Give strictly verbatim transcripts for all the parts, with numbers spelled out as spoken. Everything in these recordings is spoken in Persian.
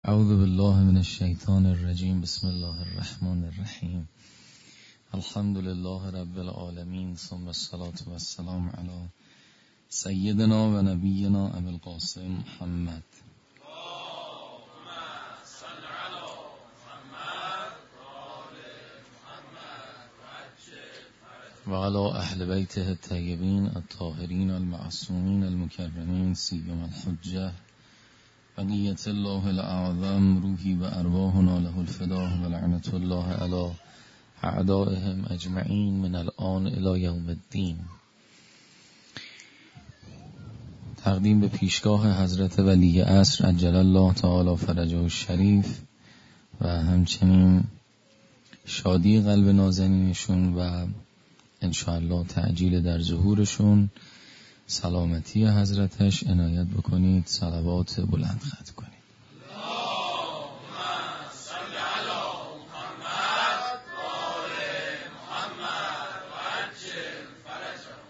اعوذ بالله من الشیطان الرجیم. بسم الله الرحمن الرحیم. الحمد لله رب العالمین، ثم الصلاة والسلام علی سیدنا و نبینا ابی القاسم محمد و علی اهل بیته الطیبین الطاهرین المعصومین المکرمین سیما الحجه بقیت الله الاعظم روحی و ارواحنا له الفداء و لعنت الله علی اعدائهم اجمعین من الان الی یوم الدین. تقدیم به پیشگاه حضرت ولی عصر عجل الله تعالی فرجه الشریف و همچنین شادی قلب نازنینشون و انشاءالله تعجیل در ظهورشون، سلامتی حضرتش عنایت بکنید، صلوات بلند ختم کنید. اللهم صل علی محمد و آل محمد و عجل فرجهم.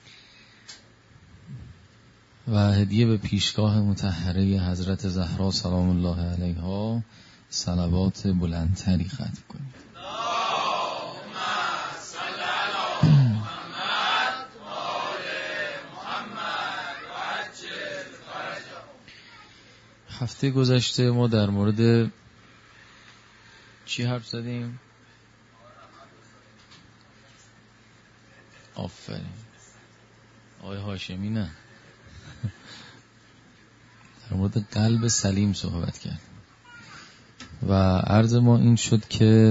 و هدیه به پیشگاه مطهره حضرت زهرا سلام الله علیها، صلوات بلندتری ختم کنید. هفته گذشته ما در مورد چی حرف زدیم؟ آفرین آقای هاشمی، نه در مورد قلب سلیم صحبت کرد و عرض ما این شد که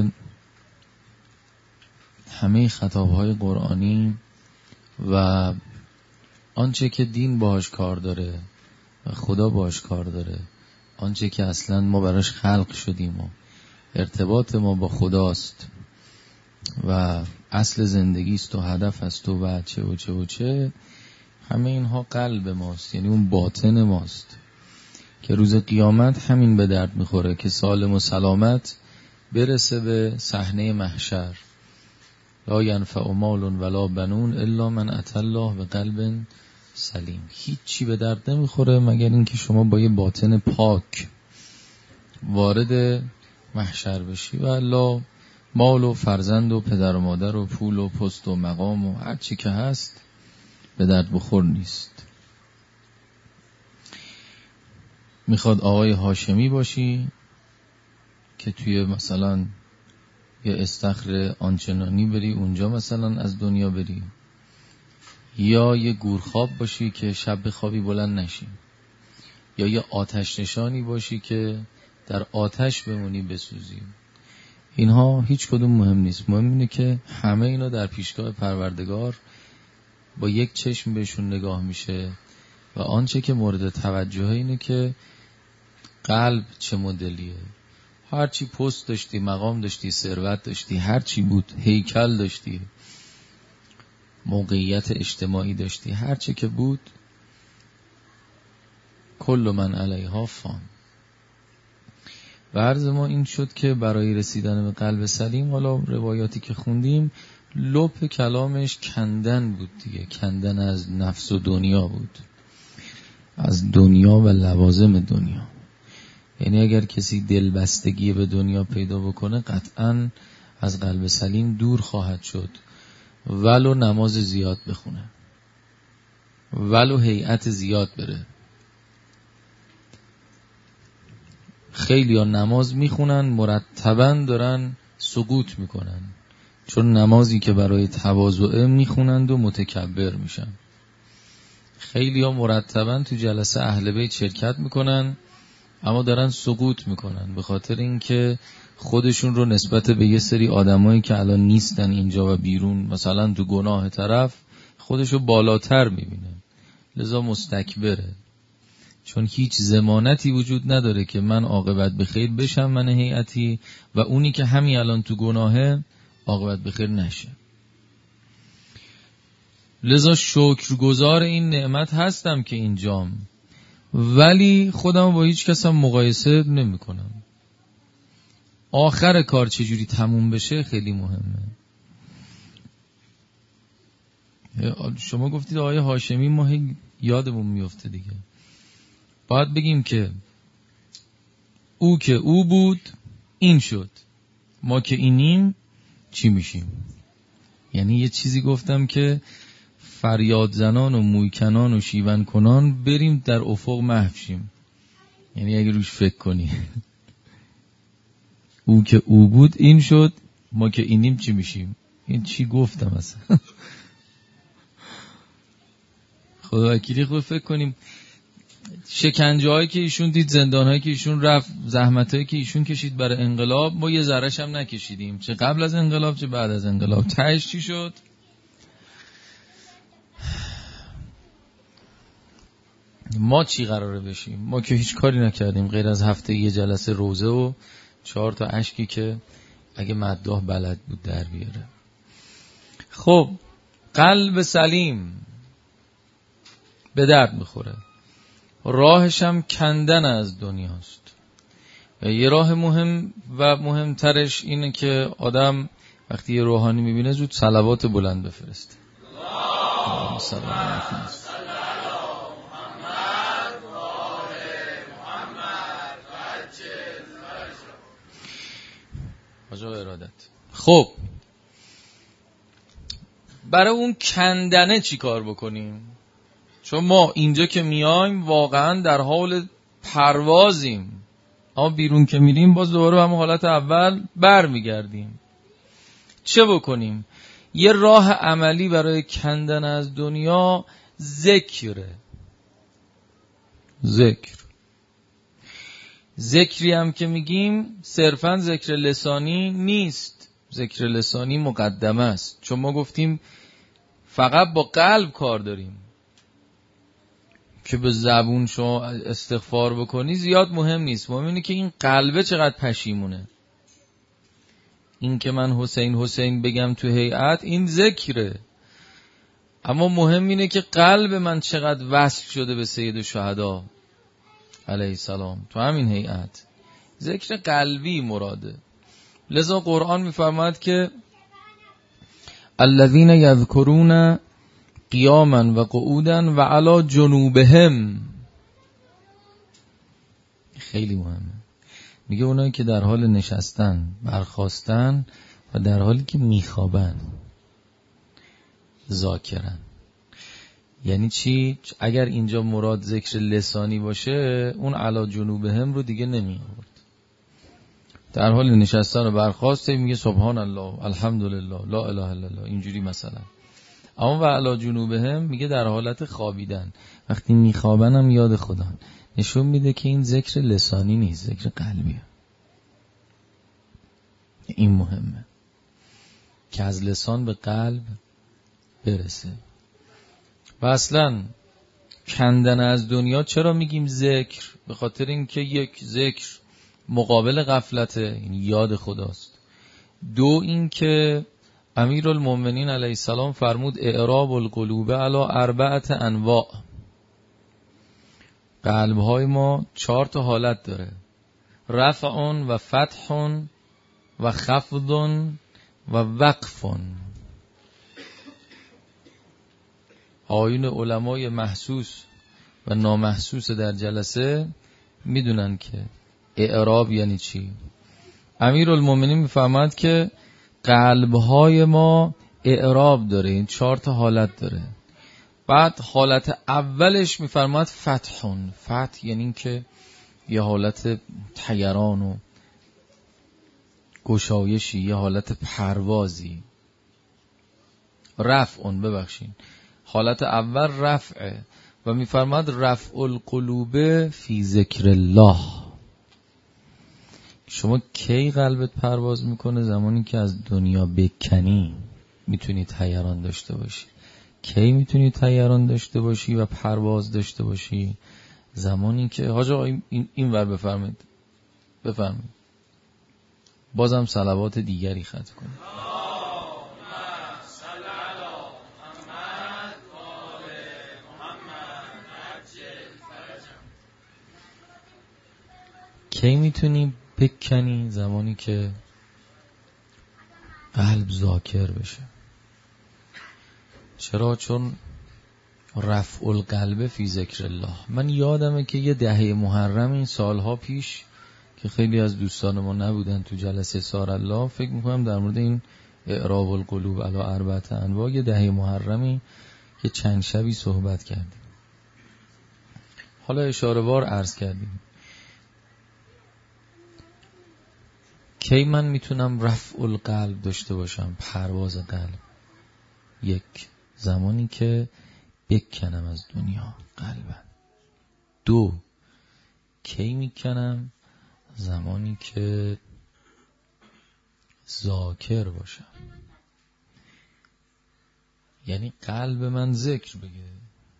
همه خطابهای قرآنی و آنچه که دین باهاش کار داره و خدا باهاش کار داره، آنچه که اصلا ما براش خلق شدیم و ارتباط ما با خداست و اصل زندگیست و هدف است و چه و چه و چه، همه اینها قلب ماست، یعنی اون باطن ماست که روز قیامت همین به درد میخوره که سالم و سلامت برسه به صحنه محشر. لا ینفع مال ولا بنون الا من اتى الله بقلب سلیم. هیچی به درد نمیخوره مگر اینکه شما با یه باطن پاک وارد محشر بشی و الا مال و فرزند و پدر و مادر و پول و پست و مقام و هر چی که هست به درد بخور نیست. میخواد آقای هاشمی باشی که توی مثلا یه استخر آنچنانی بری اونجا مثلا از دنیا بری، یا یه گورخواب باشی که شب خوابی بلند نشی، یا یه آتش نشانی باشی که در آتش بمونی بسوزی. اینها هیچ کدوم مهم نیست، مهم اینه که همه اینا در پیشگاه پروردگار با یک چشم بهشون نگاه میشه و آنچه که مورد توجهه اینه که قلب چه مدلیه. هرچی پست داشتی، مقام داشتی، ثروت داشتی، هرچی بود، هیکل داشتی، موقعیت اجتماعی داشتی، هرچی که بود، کل من علیها فان. و عرض ما این شد که برای رسیدن به قلب سلیم، حالا روایاتی که خوندیم لب کلامش کندن بود دیگه، کندن از نفس و دنیا بود، از دنیا و لوازم دنیا. یعنی اگر کسی دلبستگی به دنیا پیدا بکنه قطعاً از قلب سلیم دور خواهد شد، ولو نماز زیاد بخونه، ولو هیئت زیاد بره. خیلی ها نماز میخونن مرتباً دارن سقوط میکنن، چون نمازی که برای تواضع میخونند و متکبر میشن. خیلی ها مرتباً تو جلسه اهل بیت شرکت میکنن اما دارن سقوط میکنن به خاطر اینکه خودشون رو نسبت به یه سری آدمایی که الان نیستن اینجا و بیرون، مثلا تو گناه طرف، خودشو بالاتر میبینه، لذا مستکبره. چون هیچ ضمانتی وجود نداره که من عاقبت بخیر بشم، من هیئتی، و اونی که همین الان تو گناهه عاقبت بخیر نشه. لذا شکرگزار این نعمت هستم که اینجام، ولی خودم با هیچ کس هم مقایسه نمی کنم. آخر کار چجوری تموم بشه خیلی مهمه. شما گفتید آقای هاشمی، ما یادمون میفته دیگه. باید بگیم که او که او بود این شد، ما که اینیم چی میشیم. یعنی یه چیزی گفتم که فریاد زنان و مویکنان و شیون کنان بریم در افق محو شیم. یعنی اگه روش فکر کنی او که او بود این شد، ما که اینیم چی میشیم. این چی گفتم اصلا؟ خدا وکیلی خود فکر کنیم شکنجه هایی که ایشون دید، زندان هایی که ایشون رفت، زحمت هایی که ایشون کشید برای انقلاب، ما یه ذره‌ش هم نکشیدیم، چه قبل از انقلاب چه بعد از انقلاب. تهش چی شد؟ ما چی قراره بشیم؟ ما که هیچ کاری نکردیم غیر از هفته یه جلسه روزه و چهار تا اشکی که اگه مداح بلد بود در بیاره. خب قلب سلیم به درد میخوره، راهش هم کندن از دنیاست. و یه راه مهم و مهمترش اینه که آدم وقتی یه روحانی میبینه زود صلوات بلند بفرسته. اللهم صل علی محمد آجا ارادت. خب برای اون کندنه چی کار بکنیم؟ چون ما اینجا که میایم واقعا در حال پروازیم، اما بیرون که میریم باز دوباره به همون حالت اول بر میگردیم. چه بکنیم؟ یه راه عملی برای کندن از دنیا ذکره. ذکر ذکری هم که میگیم صرفاً ذکر لسانی نیست. ذکر لسانی مقدمه است، چون ما گفتیم فقط با قلب کار داریم. که به زبون شما استغفار بکنی زیاد مهم نیست، مهم اینه که این قلبه چقدر پشیمونه. این که من حسین حسین بگم تو هیئت این ذکره، اما مهم اینه که قلب من چقدر وصل شده به سید الشهدا علیه السلام تو همین هیئت. ذکر قلبی مراده. لذا قرآن میفرماید که الذین یذکرون قیاما و قعودا و علی جنوبهم. خیلی مهمه. میگه اونایی که در حال نشستن، برخاستن و در حالی که میخوابن ذاکرن. یعنی چی؟ اگر اینجا مراد ذکر لسانی باشه اون علی جنوبهم رو دیگه نمی آورد. در حال نشستن و برخاسته میگه سبحان الله الحمدلله لا اله الا الله اینجوری مثلا. اما و علی جنوبهم میگه در حالت خوابیدن، وقتی میخوابن هم یاد خدا. نشون میده که این ذکر لسانی نیست، ذکر قلبیه. این مهمه که از لسان به قلب برسه. و اصلا کندن از دنیا چرا میگیم ذکر؟ به خاطر اینکه یک ذکر مقابل غفلته، این یاد خداست. دو اینکه امیرالمومنین علیه السلام فرمود اعراب القلوب علی اربعه انواع. قلب‌های ما چهار تا حالت داره: رفع و فتح و خفض و وقف. آیین علمای محسوس و نامحسوس در جلسه میدونن که اعراب یعنی چی. امیرالمومنین میفهمد که قلب‌های ما اعراب داره، این چهار تا حالت داره. بعد حالت اولش میفرماد فتحون. فتح یعنی این که یه حالت طیران و گشایشی، یه حالت پروازی. رفعون، ببخشین، حالت اول رفعه و میفرماد رفع القلوب فی ذکر الله. شما کی قلبت پرواز میکنه؟ زمانی که از دنیا بکنی میتونی طیران داشته باشی. کی میتونی طیران داشته باشی و پرواز داشته باشی؟ زمانی که حاج آقا این, این ور بفرمایید بفرمایید بازم صلوات دیگری ختم کنید. کی میتونی بکنی؟ زمانی که قلب ذاکر بشه. چرا؟ چون رفع القلب فی ذکر الله. من یادمه که یه دهه محرم این سالها پیش که خیلی از دوستان ما نبودن تو جلسه سار الله، فکر میکنم در مورد این اعراب القلوب علی اربعه انواع یه دهه محرمی که چند شبی صحبت کردیم. حالا اشاره وار عرض کردیم کی من میتونم رفع القلب داشته باشم، پرواز قلب؟ یک، زمانی که بکنم از دنیا قلبم. دو، کی میکنم؟ زمانی که ذاکر باشم، یعنی قلب من ذکر بگه.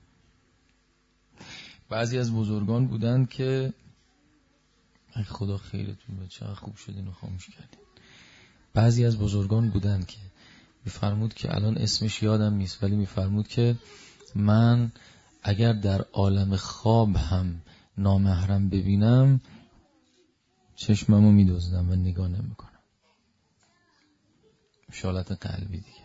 بعضی از بزرگان بودن که ای خدا خیرتون بده، چقدر خوب شدین و خاموش کردین. بعضی از بزرگان بودن که میفرمود که الان اسمش یادم نیست، ولی میفرمود که من اگر در عالم خواب هم نامحرم ببینم چشممو میدزدم و نگاه نمیکنم. شالت قلبی دیگه.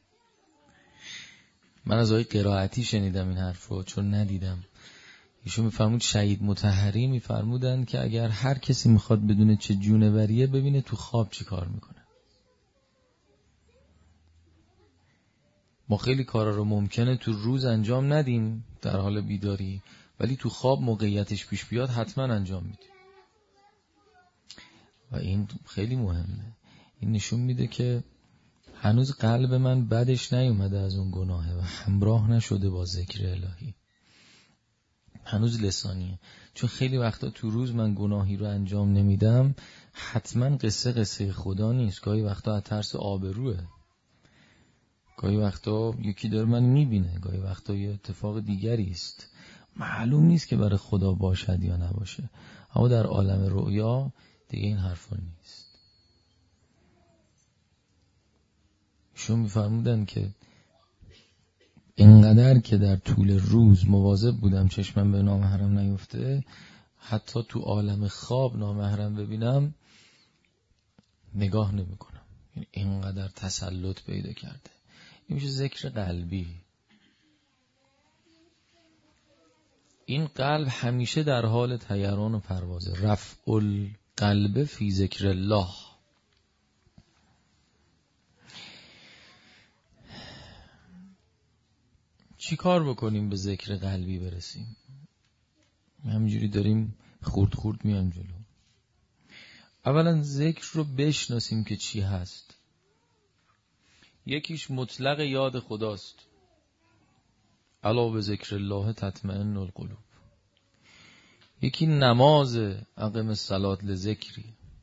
من از آقای قرائتی شنیدم این حرف رو، چون ندیدم. ایشون میفرمود شهید مطهری میفرمودن که اگر هر کسی میخواد بدونه چه جونوریه ببینه تو خواب چی کار میکنه. ما خیلی کارا رو ممکنه تو روز انجام ندیم در حال بیداری، ولی تو خواب موقعیتش پیش بیاد حتما انجام میدیم. و این خیلی مهمه. این نشون میده که هنوز قلب من بدش نیومده از اون گناهه و همراه نشده با ذکر الهی. هنوز لسانیه. چون خیلی وقتا تو روز من گناهی رو انجام نمیدم، حتما قصه قصه خدا نیست. گاهی وقتا از ترس آبروئه، گاهی وقتا یکی داره من میبینه، گاهی وقتا یه اتفاق دیگری است، معلوم نیست که برای خدا باشد یا نباشه. اما در عالم رؤیا دیگه این حرفا نیست. ایشون میفرمودن که اینقدر که در طول روز مواظب بودم چشمم به نامحرم نیفته، حتی تو عالم خواب نامحرم ببینم نگاه نمی کنم. یعنی اینقدر تسلط پیدا کرده. این میشه ذکر قلبی. این قلب همیشه در حال طیران و پروازه. رفع القلب فی ذکر الله. چی کار بکنیم به ذکر قلبی برسیم؟ همینجوری داریم خورد خورد میان جلو. اولا ذکر رو بشناسیم که چی هست. یکیش مطلق یاد خداست. الا به ذکر الله تطمئن القلوب. یکی نماز، اقم الصلاة لذکری.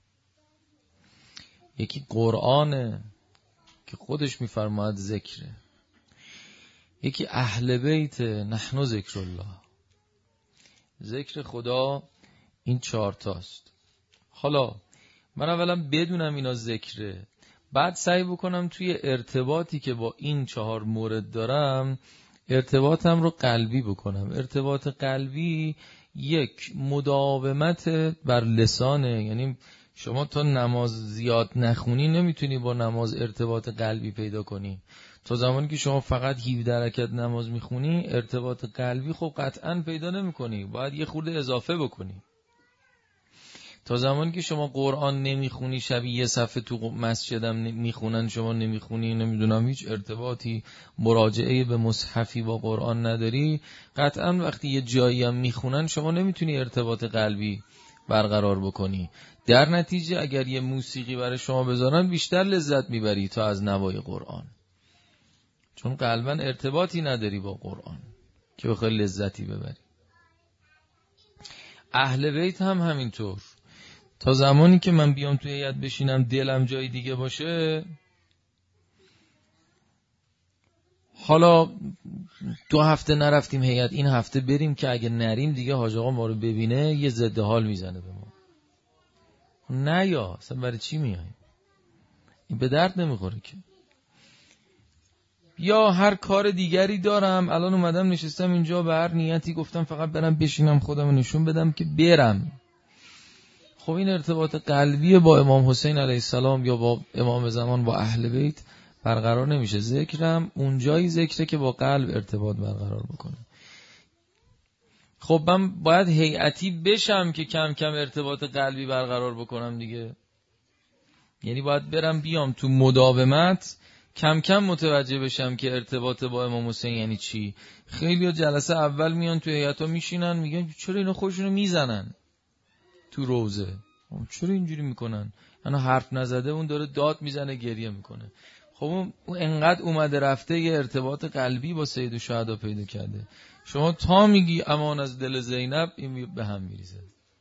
یکی قرآنه که خودش میفرماید ذکره. یکی اهل بیت، نحن ذکر الله. ذکر خدا این چهار تاست. حالا من اولا بدونم اینا ذکره، بعد سعی بکنم توی ارتباطی که با این چهار مورد دارم ارتباطم رو قلبی بکنم. ارتباط قلبی یک مداومت بر لسانه. یعنی شما تا نماز زیاد نخونی نمیتونی با نماز ارتباط قلبی پیدا کنی. تا زمانی که شما فقط هفده رکعت نماز میخونی ارتباط قلبی خب قطعا پیدا نمیکنی، باید یه خورده اضافه بکنی. تا زمانی که شما قرآن نمیخونی، شبیه یه صفحه تو مسجدم میخونن شما نمیخونی، نمیدونم هیچ ارتباطی مراجعه به مصحفی با قرآن نداری، قطعا وقتی یه جایی هم میخونن شما نمیتونی ارتباط قلبی برقرار بکنی. در نتیجه اگر یه موسیقی برای شما بذارن بیشتر لذت میبری تا از نوای قرآن، چون قلبا ارتباطی نداری با قرآن که بخوای لذتی ببری. اهل بیت هم همینطور. تا زمانی که من بیام توی هیئت بشینم دلم جای دیگه باشه، حالا دو هفته نرفتیم هیئت، این هفته بریم که اگه نریم دیگه حاج آقا ما رو ببینه یه ضد حال میزنه به ما. نه یا اصلا برای چی میای؟ این به درد نمیخوره که. یا هر کار دیگری دارم، الان اومدم نشستم اینجا به هر نیتی گفتم فقط برم بشینم خودم نشون بدم که برم. خب این ارتباط قلبی با امام حسین علیه السلام یا با امام زمان با اهل بیت برقرار نمیشه. ذکرم اونجایی ذکره که با قلب ارتباط برقرار بکنه. خب من باید هیئتی بشم که کم کم ارتباط قلبی برقرار بکنم دیگه. یعنی باید برم بیام تو مداومت، کم کم متوجه بشم که ارتباط با امام حسین یعنی چی. خیلی جلسه اول میان تو هیئتا میشینن میگن چرا اینا خودشونو میزنن تو روزه، چرا اینجوری میکنن؟ انا حرف نزده اون داره داد میزنه گریه میکنه. خب اون انقدر اومده رفته یه ارتباط قلبی با سید الشهدا پیدا کرده. شما تا میگی امان از دل زینب این به هم میریزه.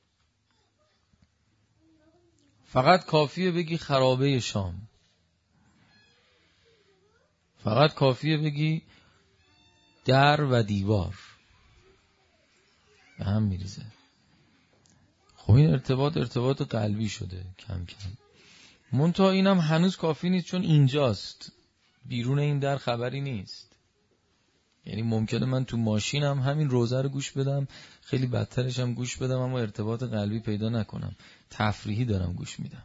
فقط کافیه بگی خرابه شام، فقط کافیه بگی در و دیوار، به هم میریزه. خب این ارتباط ارتباط قلبی شده کم کم. منتها اینم هنوز کافی نیست، چون اینجاست، بیرون این در خبری نیست. یعنی ممکنه من تو ماشینم همین روزه رو گوش بدم، خیلی بدترش هم گوش بدم، اما ارتباط قلبی پیدا نکنم، تفریحی دارم گوش میدم.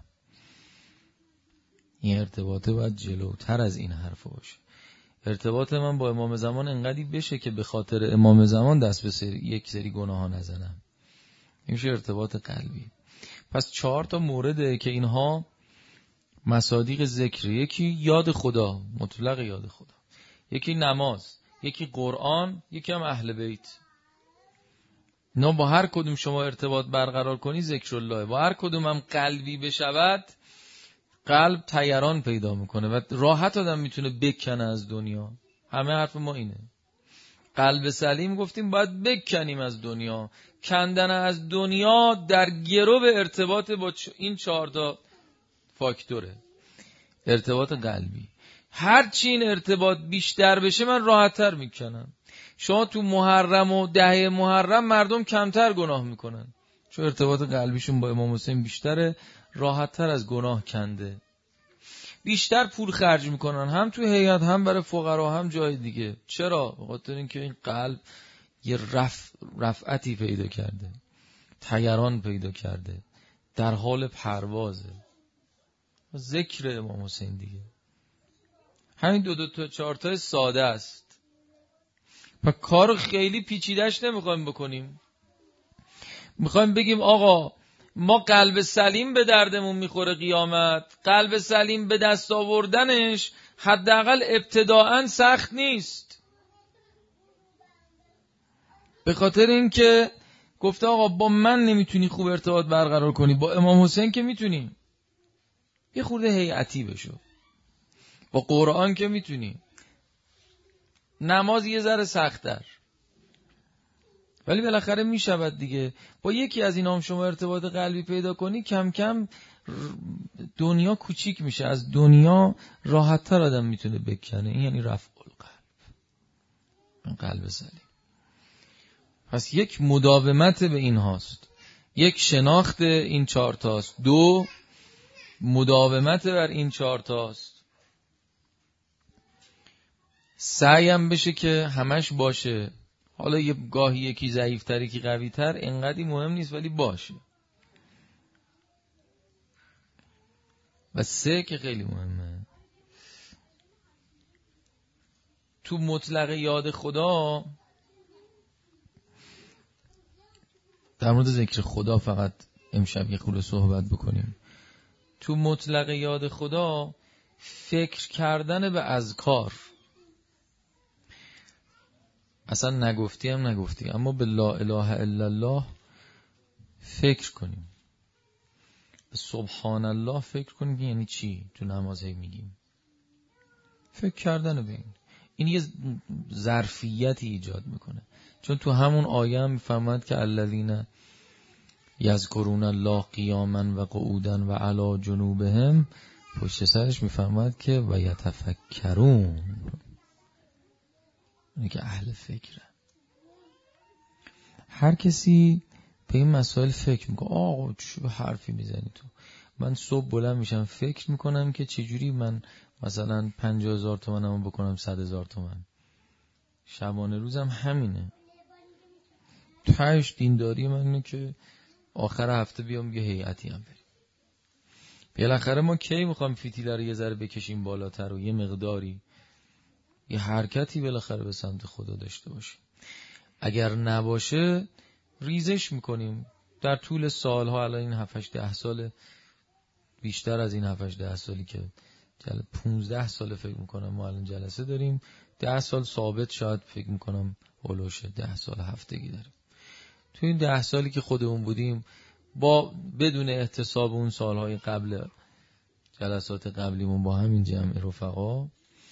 این ارتباطه باید جلوتر از این حرف باشه. ارتباط من با امام زمان انقدی بشه که به خاطر امام زمان دست به سری یک سری گناه ها نزنم. این میشه ارتباط قلبی. پس چهار تا مورده که اینها مصادیق ذکر. یکی یاد خدا، مطلق یاد خدا، یکی نماز، یکی قرآن، یکی هم اهل بیت. نه با هر کدوم شما ارتباط برقرار کنی ذکر الله، با هر کدوم هم قلبی بشود قلب طیران پیدا میکنه و راحت آدم میتونه بکنه از دنیا. همه حرف ما اینه، قلب سلیم گفتیم باید بکنیم از دنیا. کندن از دنیا در گرو به ارتباط با این چهار تا فاکتوره. ارتباط قلبی، هر چی این ارتباط بیشتر بشه من راحت‌تر میکنم. شما تو محرم و دهه محرم مردم کمتر گناه میکنن، چون ارتباط قلبیشون با امام حسین بیشتره، راحت‌تر از گناه کنده. بیشتر پول خرج میکنن، هم تو هیئت، هم برای فقرا، هم جای دیگه. چرا؟ به خاطر اینکه این قلب یه رف... رفعتی پیدا کرده، طیران پیدا کرده، در حال پروازه. ذکر امام حسین دیگه. همین دو دو تا چهار تا ساده است و کار خیلی پیچیده‌اش نمیخوایم بکنیم. میخوایم بگیم آقا ما قلب سلیم به دردمون میخوره قیامت. قلب سلیم به دست آوردنش حداقل ابتداءً سخت نیست، به خاطر اینکه گفته آقا با من نمیتونی خوب ارتباط برقرار کنی، با امام حسین که میتونی. یه خورده هیئتی بشو. با قرآن که میتونی. نماز یه ذره سخت‌تر، ولی بالاخره میشود دیگه. با یکی از اینا هم شما ارتباط قلبی پیدا کنی، کم کم دنیا کوچیک میشه، از دنیا راحت‌تر آدم میتونه بکنه. این یعنی رفع القلب، این قلب سلیم. پس یک مداومت به این هاست، یک شناخت این چهار تاست، دو مداومت بر این چهار تاست، سعیم بشه که همش باشه. حالا یه گاهی یکی ضعیف‌تر یکی قوی‌تر اینقدی مهم نیست، ولی باشه. و سه که خیلی مهمه، تو مطلق یاد خدا، در مورد ذکر خدا فقط امشب یه خورده صحبت بکنیم. تو مطلق یاد خدا فکر کردن به اذکار، اصلا نگفتی هم نگفتی، اما به لا اله الا الله فکر کنیم، به سبحان الله فکر کنیم که یعنی چی. تو نماز هی میگیم فکر کردن به این، این یه ظرفیتی ایجاد میکنه. چون تو همون آیه هم میفهمد که الذین یذکرون الله قیاما و قعودا و علی جنوبهم، پشت سرش میفهمد که و یتفکرون، اینه که اهل فکره. هر کسی به این مسائل فکر میکنه. آقا چه حرفی میزنی تو؟ من صبح بلند میشم فکر میکنم که چجوری من مثلا پنجاه هزار تومنمو بکنم صد هزار تومن. شبانه روزم همینه. تهش دینداری من اینه که آخر هفته بیام یه هیئتی هم بریم. بالاخره ما کی میخوام فتیله رو یه ذره بکشیم بالاتر و یه مقداری یه حرکتی بالاخره به سمت خدا داشته باشیم. اگر نباشه ریزش میکنیم در طول سالها. الان این هفت هشت ده سال، بیشتر از این هفت هشت ده سالی که جل... پونزده سال فکر میکنم ما الان جلسه داریم. ده سال ثابت شاید فکر میکنم هلوشه ده سال هفتگی داریم. تو این ده سالی که خودمون بودیم با بدون احتساب اون سالهای قبل جلسات قبلیمون با همین جمع رفقا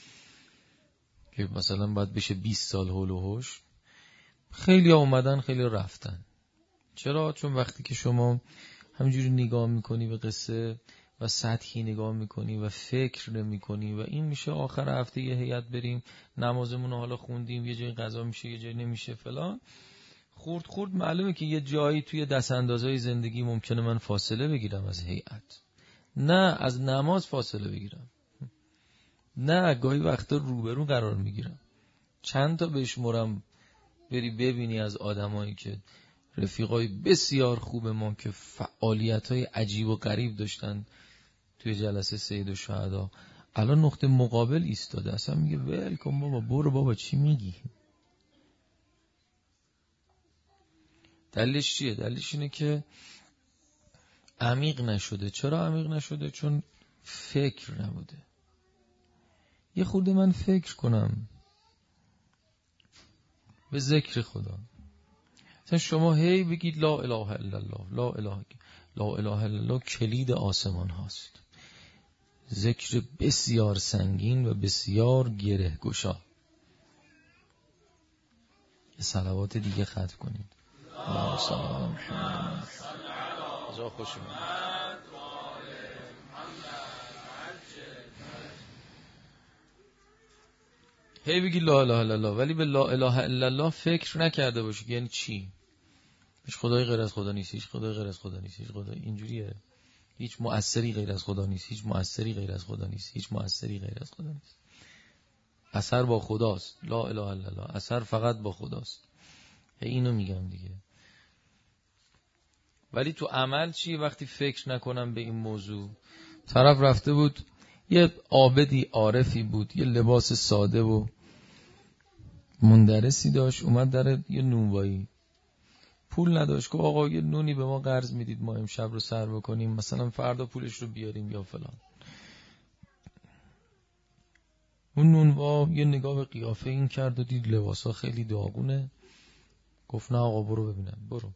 که مثلا باید بشه بیست سال هول و هوش، خیلی ها اومدن خیلی رفتن. چرا؟ چون وقتی که شما همینجوری نگاه میکنی به قصه و سطحی نگاه میکنی و فکر نمیکنی و این میشه آخر هفته یه هیئت بریم نمازمون رو حالا خوندیم، یه جای قضا میشه یه جای نمیشه فلان، خورد خورد معلومه که یه جایی توی دست اندازهای زندگی ممکنه من فاصله بگیرم از هیئت، نه از نماز فاصله بگیرم، نه گاهی وقتا روبرو قرار میگیرم. چند تا بشمرم بری ببینی از آدمایی که رفیقای بسیار خوب ما که فعالیت‌های عجیب و غریب داشتن توی جلسه سید الشهدا، الان نقطه مقابل ایستاده، اصلا میگه ول کن بابا، برو بابا، چی میگی؟ دلیلش چیه؟ دلیلش اینه که عمیق نشده. چرا عمیق نشده؟ چون فکر نبوده. یه خورده من فکر کنم به ذکر خدا. مثلا شما هی بگید لا اله الا الله، لا اله لا اله الا الله کلید آسمان هاست. ذکر بسیار سنگین و بسیار گره گشا. یه صلوات دیگه ختم کنید. اللهم صل علی محمد. جا خوش اومد. هی بگی لا اله الا الله، ولی به لا اله الا الله فکر نکرده باشی. یعنی چی؟ هیچ خدای غیر از خدا نیست، هیچ خدای غیر از خدا نیست، هیچ خدای اینجوریه. هیچ مؤثری غیر از خدا نیست، هیچ مؤثری غیر از خدا نیست، هیچ مؤثری غیر از خدا نیست. اثر با خداست. لا اله الا الله، اثر فقط با خداست. اینو میگم دیگه. ولی تو عمل چی؟ وقتی فکر نکنم به این موضوع، طرف رفته بود یه عابدی عارفی بود، یه لباس ساده و مندرسی داشت، اومد در یه نونوایی، پول نداشت، که آقا یه نونی به ما قرض میدید ما امشب رو سر بکنیم، مثلا فردا پولش رو بیاریم یا فلان. اون نونوا یه نگاه به قیافه این کرد و دید لباسا خیلی داغونه، گفت نه آقا برو ببینم. برو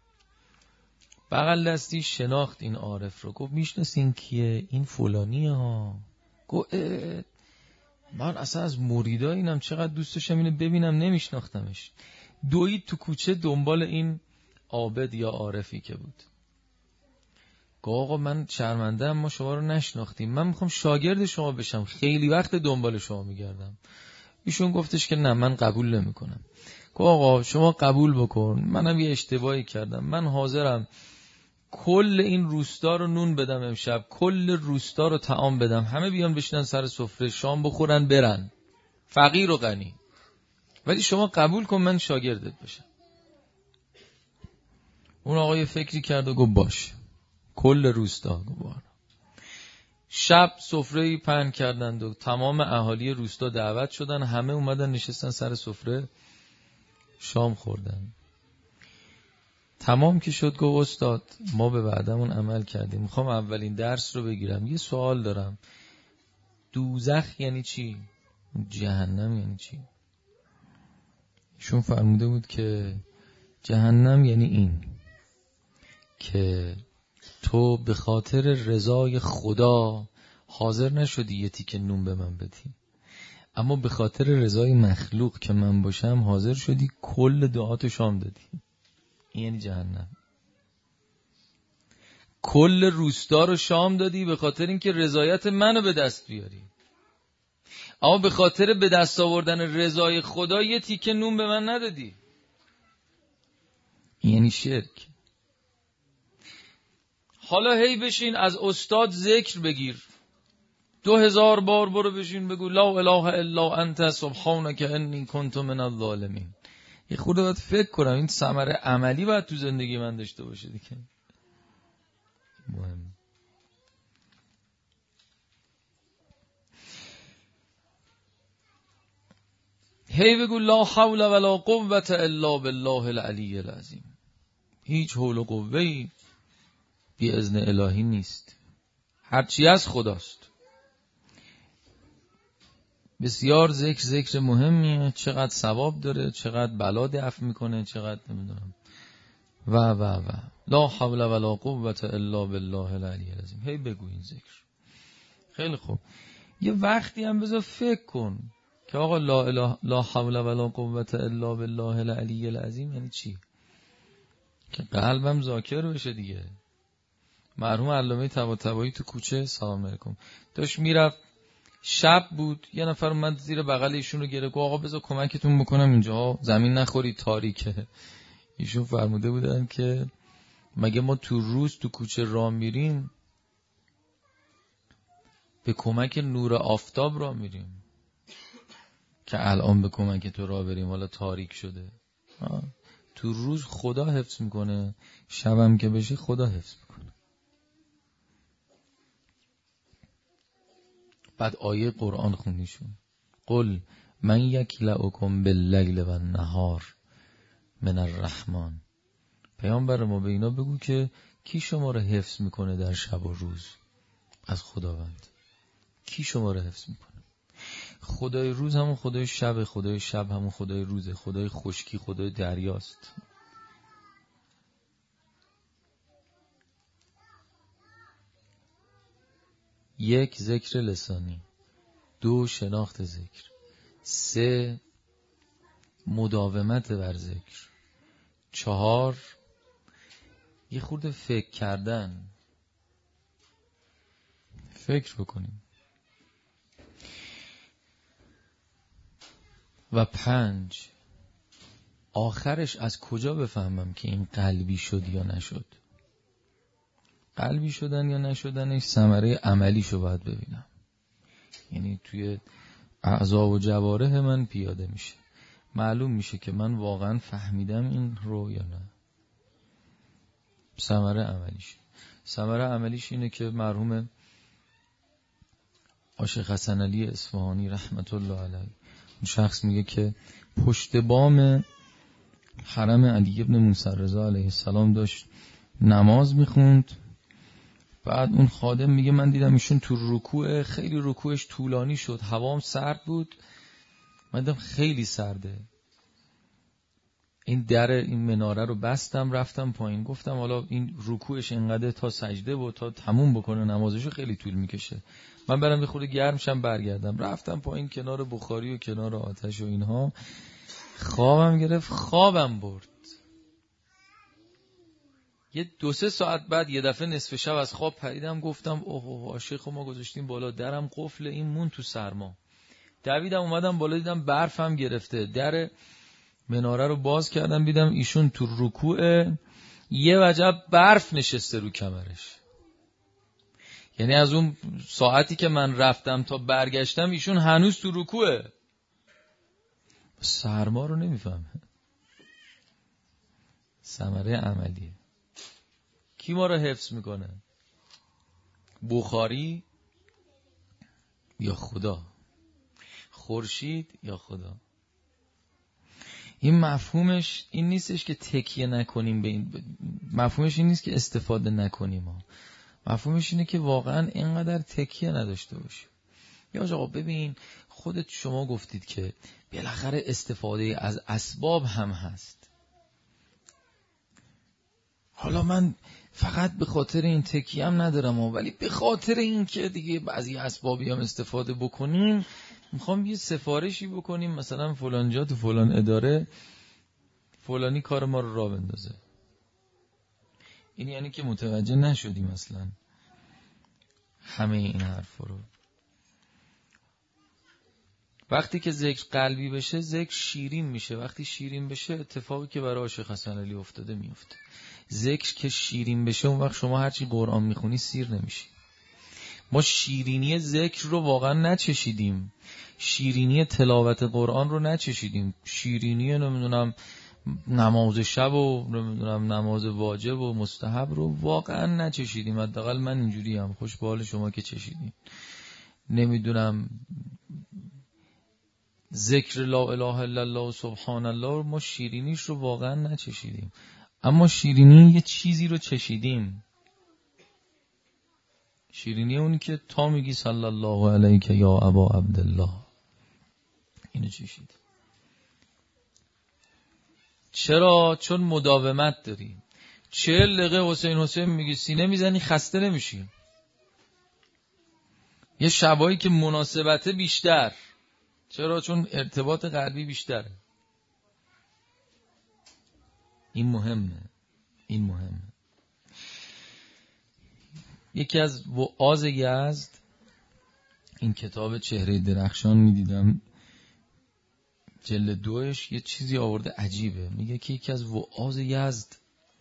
بغل دستی شناخت این عارف رو، گفت میشناسین کیه؟ این فلانیه ها. گفت من اصلا از مریدا اینم، چقدر دوست داشتم اینو ببینم، نمیشناختمش. دوید تو کوچه دنبال این عابد یا عارفی که بود. گفت آقا من شرمنده ام، ما شما رو نشناختیم، من میخوام شاگرد شما بشم، خیلی وقت دنبال شما میگردم. ایشون گفتش که نه من قبول نمیکنم. گفت آقا شما قبول بکن، منم یه اشتباهی کردم، من حاضرم کل این روستا رو نون بدم امشب، کل روستا رو طعام بدم، همه بیان بشینن سر سفره شام بخورن برن، فقیر و غنی، ولی شما قبول کن من شاگردت بشم. اون آقای فکری کرد و گفت باش. کل روستا گفت. شب سفره‌ای پهن کردند و تمام اهالی روستا دعوت شدن، همه اومدن نشستن سر سفره شام خوردن. تمام که شد گفت استاد ما به وعدمون عمل کردیم، میخوام اولین درس رو بگیرم، یه سوال دارم، دوزخ یعنی چی؟ جهنم یعنی چی؟ ایشون فرموده بود که جهنم یعنی این که تو به خاطر رضای خدا حاضر نشدی یه تیکه نون به من بدی، اما به خاطر رضای مخلوق که من باشم حاضر شدی کل دعاتو شام دادی. این یعنی جهنم. کل روستا رو شام دادی به خاطر اینکه رضایت منو به دست بیاری، اما به خاطر به دست آوردن رضای خدا یه تیکه نون به من ندادی. این یعنی شرک. حالا هی بشین از استاد ذکر بگیر، دو هزار بار برو بشین بگو لا اله الا انت سبحانک انی کنت من الظالمین. یه خورده باید فکر کنم این ثمره عملی باید تو زندگی من داشته باشه دیگه. مهم. هی بگو لا حول ولا قوة الا بالله العلی العظیم. هیچ حول و قوه‌ای بی اذن الهی نیست. هرچی از خداست. بسیار ذکر ذکر مهمیه، چقدر ثواب داره، چقدر بلا دفع میکنه، چقدر نمیدونم و و و لا حول ولا قوة الا بالله العلی العظیم. هی بگو این ذکر. خیلی خوب. یه وقتی هم بذار فکر کن که آقا لا اله لا حول ولا قوة الا بالله العلی العظیم یعنی چی؟ که قلبم ذاکر بشه دیگه. مرحوم علامه طباطبایی تو کوچه، سلام علیکم، داشت میرفت، شب بود، یه نفر اومد زیر بغل ایشون رو گرفت، آقا بذار کمکتون بکنم اینجا زمین نخوری تاریکه. ایشون فرموده بودن که مگه ما تو روز تو کوچه راه میریم به کمک نور آفتاب راه میریم که الان به کمک تو راه بریم حالا تاریک شده؟ آه. تو روز خدا حفظ میکنه، شبم که بشه خدا حفظ میکنه. بعد آیه قرآن خوندیشون، قل من یکلؤکم باللیل و النهار من الرحمن. پیامبر ما به اینا بگو که کی شما رو حفظ میکنه در شب و روز؟ از خداوند. کی شما رو حفظ میکنه؟ خدای روز همون خدای شب، خدای شب همون خدای روزه، خدای خشکی خدای دریاست. یک، ذکر لسانی. دو، شناخت ذکر. سه، مداومت بر ذکر. چهار، یه خورده فکر کردن، فکر بکنیم. و پنج، آخرش از کجا بفهمم که این قلبی شد یا نشد؟ قلبی شدن یا نشدنش ثمره عملیشو باید ببینم، یعنی توی اعضا و جوارح من پیاده میشه، معلوم میشه که من واقعا فهمیدم این رو یا نه. ثمره عملیش ثمره عملیش اینه که مرحوم عاشق حسن علی اصفهانی رحمت الله علیه، اون شخص میگه که پشت بام حرم علی ابن موسی رضا علیه السلام داشت نماز میخوند. بعد اون خادم میگه من دیدم ایشون تو رکوع، خیلی رکوعش طولانی شد، هوام سرد بود، من دیدم خیلی سرده. این در این مناره رو بستم رفتم پایین، گفتم حالا این رکوعش اینقدر تا سجده و تا تموم بکنه نمازشو خیلی طول میکشه، من برم یه خورده گرم شم برگردم. رفتم پایین کنار بخاری و کنار آتش و اینها، خوابم گرفت، خوابم برد. یه دو سه ساعت بعد یه دفعه نصف شب از خواب پریدم، گفتم اوه اوه عاشق ما گذاشتیم بالا، درم قفل، این مون تو سرما. دویدم اومدم بالا، دیدم برفم گرفته، در مناره رو باز کردم، دیدم ایشون تو رکوع، یه وجب برف نشسته رو کمرش. یعنی از اون ساعتی که من رفتم تا برگشتم ایشون هنوز تو رکوعه. سرما رو نمیفهمه. ثمره عملیه. کی ما رو حفظ میکنه؟ بخاری یا خدا؟ خورشید یا خدا؟ این مفهومش این نیستش که تکیه نکنیم به این، مفهومش این نیست که استفاده نکنیم ها. مفهومش اینه که واقعا اینقدر تکیه نداشته باشیم. یا آقا ببین، خودت شما گفتید که بالاخره استفاده از اسباب هم هست. حالا من فقط به خاطر این تکیه هم ندارم ها، ولی به خاطر این که دیگه بعضی اسبابی هم استفاده بکنیم، میخوام یه سفارشی بکنیم، مثلا فلان جا تو فلان اداره فلانی کار ما رو راه بندازه. این یعنی که متوجه نشدیم اصلا همه این حرف رو. وقتی که ذکر قلبی بشه ذکر شیرین میشه، وقتی شیرین بشه اتفاقی که برای عاشق حسن علی افتاده میفته. ذکر که شیرین بشه اون وقت شما هرچی قرآن میخونی سیر نمیشی. ما شیرینی ذکر رو واقعا نچشیدیم، شیرینی تلاوت قرآن رو نچشیدیم، شیرینی نمیدونم نماز شب و نمیدونم نماز واجب و مستحب رو واقعا نچشیدیم. حداقل من اینجوری هم، خوش به حال شما که چشیدیم. نمیدونم ذکر لا اله الا الله سبحان الله رو ما شیرینیش رو واقعا نچشیدیم. اما شیرینی یه چیزی رو چشیدیم. شیرینی اونی که تا میگی صلی الله علیک یا ابا عبدالله، اینو چشیدیم. چرا؟ چون مداومت داری. چهل دقیقه حسین حسین میگی سینه میزنی، خسته نمیشی. یه شبایی که مناسبته بیشتر. چرا؟ چون ارتباط قلبی بیشتره. این مهمه. این مهمه. یکی از وعاظ یزد، این کتاب چهره درخشان میدیدم جلد دوش، یه چیزی آورده عجیبه. میگه که یکی از وعاظ یزد،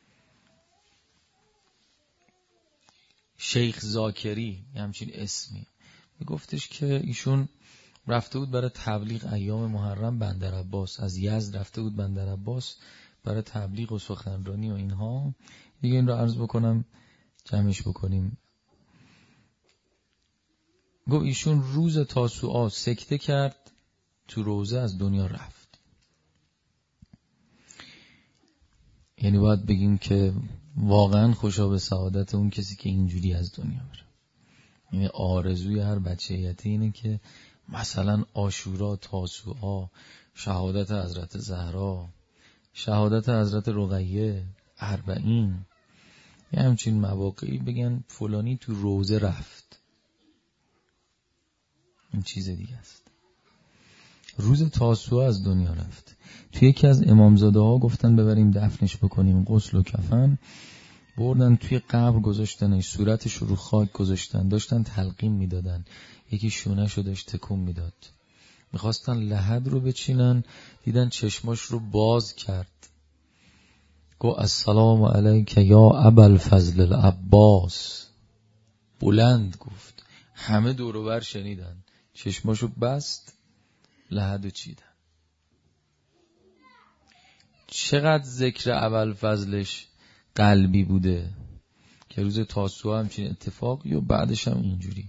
شیخ زاکری، همچین اسمی، میگفتش که ایشون رفته بود برای تبلیغ ایام محرم بندر عباس. از یزد رفته بود بندر عباس برای تبلیغ و سخنرانی و اینها. دیگه این رو عرض بکنم جمعش بکنیم. گو ایشون روز تاسوعا سکته کرد، تو روزه از دنیا رفت. یعنی باید بگیم که واقعا خوشا به سعادت اون کسی که اینجوری از دنیا بره. یعنی آرزوی هر بچه یتی اینه که مثلا عاشورا، تاسوعا، شهادت حضرت زهرا، شهادت حضرت رقیه، اربعین، یه همچین مواقعی بگن فلانی تو روزه رفت. این چیز دیگه است. روز تاسوعا از دنیا رفت. توی یکی از امامزاده ها گفتن ببریم دفنش بکنیم، غسل و کفن بردن توی قبر گذاشتنش، صورتش رو خاک گذاشتن، داشتن تلقین میدادن. یکی شونش رو داشت تکون میداد، میخواستن لحد رو بچینن، دیدن چشماش رو باز کرد. گو السلام علیک یا ابوالفضل العباس. بلند گفت، همه دور و بر شنیدن. چشماشو بست، لحد رو چیدن. چقدر ذکر ابوالفضلش قلبی بوده که روز تاسوعا همچین اتفاقی و بعدش هم اینجوری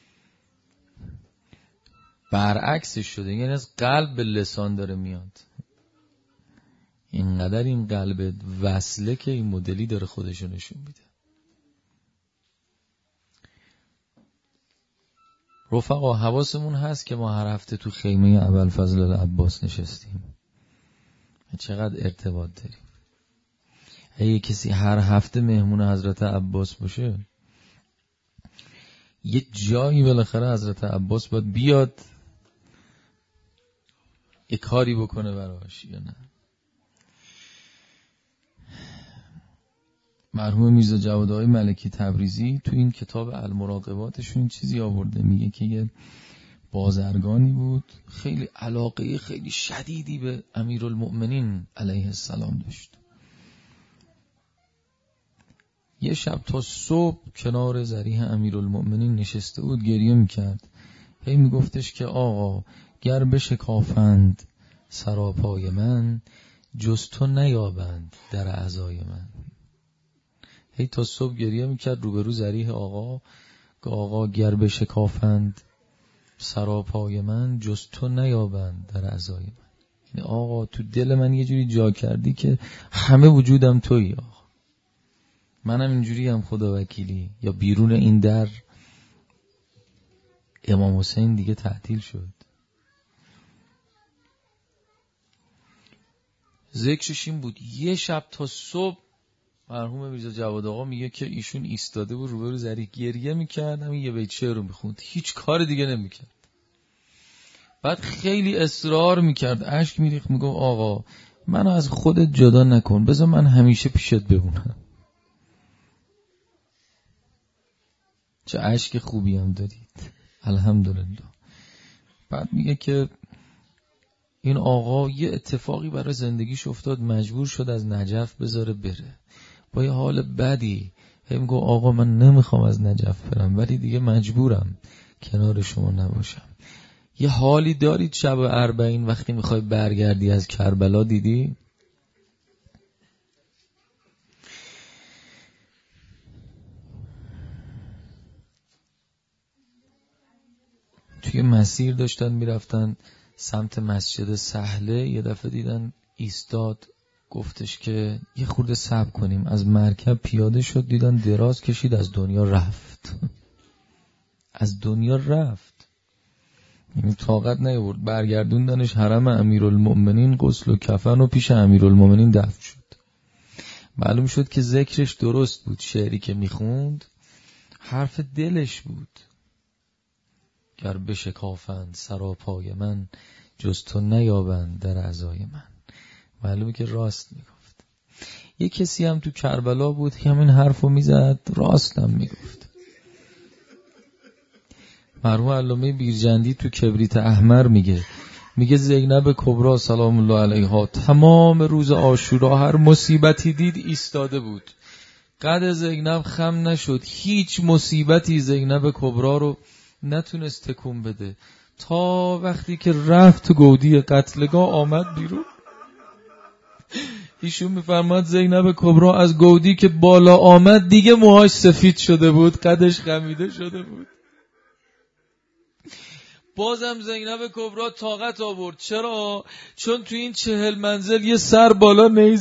برعکسش شده. یعنی از قلب به لسان داره میاد. اینقدر این قلب وصله که این مدلی داره خودشو نشون میده. رفقا حواسمون هست که ما هر هفته تو خیمه ابوالفضل العباس نشستیم. چقدر ارتباط داریم. اگه کسی هر هفته مهمون حضرت عباس باشه، یه جایی بالاخره حضرت عباس باید بیاد یه کاری بکنه براش، یا نه؟ مرحوم میرزا جواد آقای ملکی تبریزی تو این کتاب المراقباتشون این چیزی آورده، میگه که یه بازرگانی بود خیلی علاقه خیلی شدیدی به امیرالمؤمنین علیه السلام داشت. یه شب تا صبح کنار ضریح امیرالمؤمنین نشسته بود، گریه میکرد. هی میگفتش که آقا گر بشکافند سراپای من، جز تو نیابند در اعضای من. هی تا صبح گریه میکرد روبرو ضریح آقا که آقا گر بشکافند سراپای من، جز تو نیابند در اعضای من. یعنی آقا تو دل من یه جوری جا کردی که همه وجودم تویی آقا. منم اینجوری هم خدا وکیلی. یا بیرون این در امام حسین دیگه تعطیل شد. ذکرش این بود. یه شب تا صبح مرحوم میرزا جواد آقا میگه که ایشون ایستاده بود روبرو ضریح گریه میکرد، همین یه بیت شعر رو میخوند، هیچ کار دیگه نمیکرد. بعد خیلی اصرار میکرد، اشک میریخت، میگفت آقا منو از خودت جدا نکن، بذار من همیشه پیشت بمونم. چه اشک خوبی هم دارید، الحمدلله. بعد میگه که این آقا یه اتفاقی برای زندگیش افتاد، مجبور شد از نجف بذاره بره با یه حال بدی. هم گفت آقا من نمیخوام از نجف برم، ولی دیگه مجبورم کنار شما نباشم. یه حالی دارید شب اربعین وقتی میخوای برگردی از کربلا، دیدی؟ توی مسیر داشتن میرفتن سمت مسجد سهله، یه دفعه دیدن ایستاد گفتش که یه خورده صبر کنیم. از مرکب پیاده شد، دیدن دراز کشید، از دنیا رفت. از دنیا رفت، یعنی طاقت نیاورد. برگردوندنش حرم امیرالمؤمنین، غسل و کفن و پیش امیرالمؤمنین دفن شد. معلوم شد که ذکرش درست بود، شعری که میخوند حرف دلش بود. گر بشکافند سراپای من، جز تو نیابند در اعضای من. معلومه که راست میگفت. یه کسی هم تو کربلا بود که همین حرفو میزد، راست هم میگفت. مرحوم علامه بیرجندی تو کبریت احمر میگه میگه زینب کبری سلام الله علیها تمام روز عاشورا هر مصیبتی دید ایستاده بود. قد زینب خم نشد، هیچ مصیبتی زینب کبری رو نتونست تکون بده، تا وقتی که رفت تو گودی قتلگاه آمد بیرون. ایشون میفرماد زینب کبری از گودی که بالا آمد دیگه موهاش سفید شده بود، قدش خمیده شده بود. بازم زینب کبری طاقت آورد. چرا؟ چون تو این چهل منزل یه سر بالا نیز